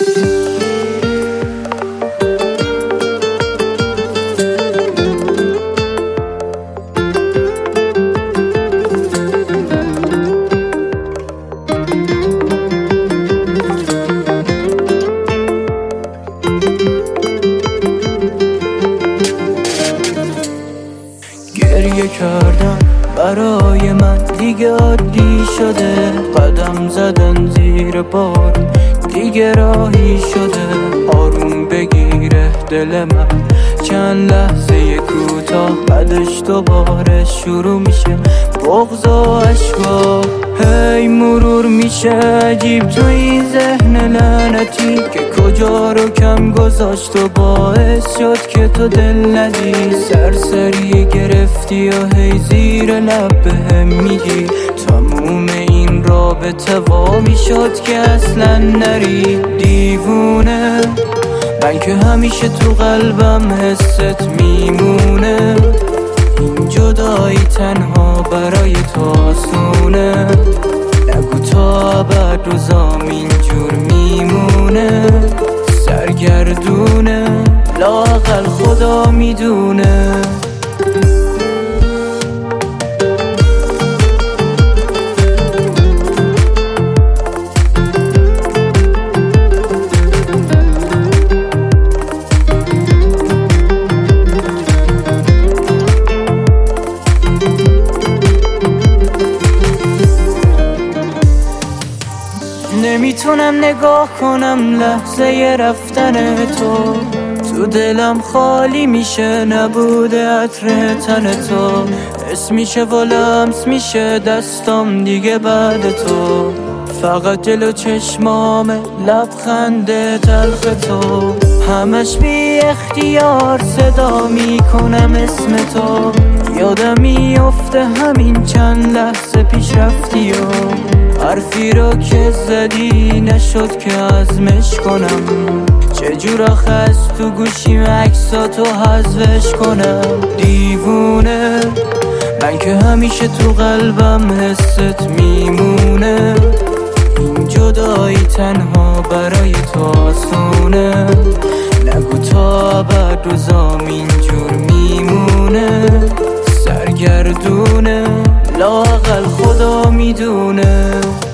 گریه کردن برای من دیگه عادی شده، قدم زدن زیر بار دیگه راهی شده. آروم بگیره دل من چند لحظه کوتاه، بعدش دوباره شروع میشه بغض و عشقا. هی مرور میشه عجیب تو این ذهن لعنتی که کجا رو کم گذاشت و باعث شد که تو دل ندی. سرسری گرفتی و هی زیر لب بهم میگی تموم این رابطه وامی شد که اصلا نری. دیوونه من که همیشه تو قلبم حست میمونه، این جدایی تنها برای تو آسونه. نگو تا ابد روزام اینجور میمونه، سرگردونه لااقل خدا میدونه. نمیتونم نگاه کنم لحظه رفتن تو دلم خالی میشه نبوده عطر تن تو. حس میشه و لمس میشه دستام دیگه بعد تو، فقط دل و چشمام لبخند تلخ تو. همش بی اختیار صدا میکنم اسم تو، یادم میفته همین چند لحظه پیش رفتی و حرفی رو که زدی نشد که عزمش کنم. چجور آخه از تو گوشیم عکساتو حذفش کنم. دیوونه من که همیشه تو قلبم حست میمونه، این جدایی تنها برای تو آسونه. نگو تا ابد روزام اینجور میمونه، سرگردونه لااقل خدا میدونه.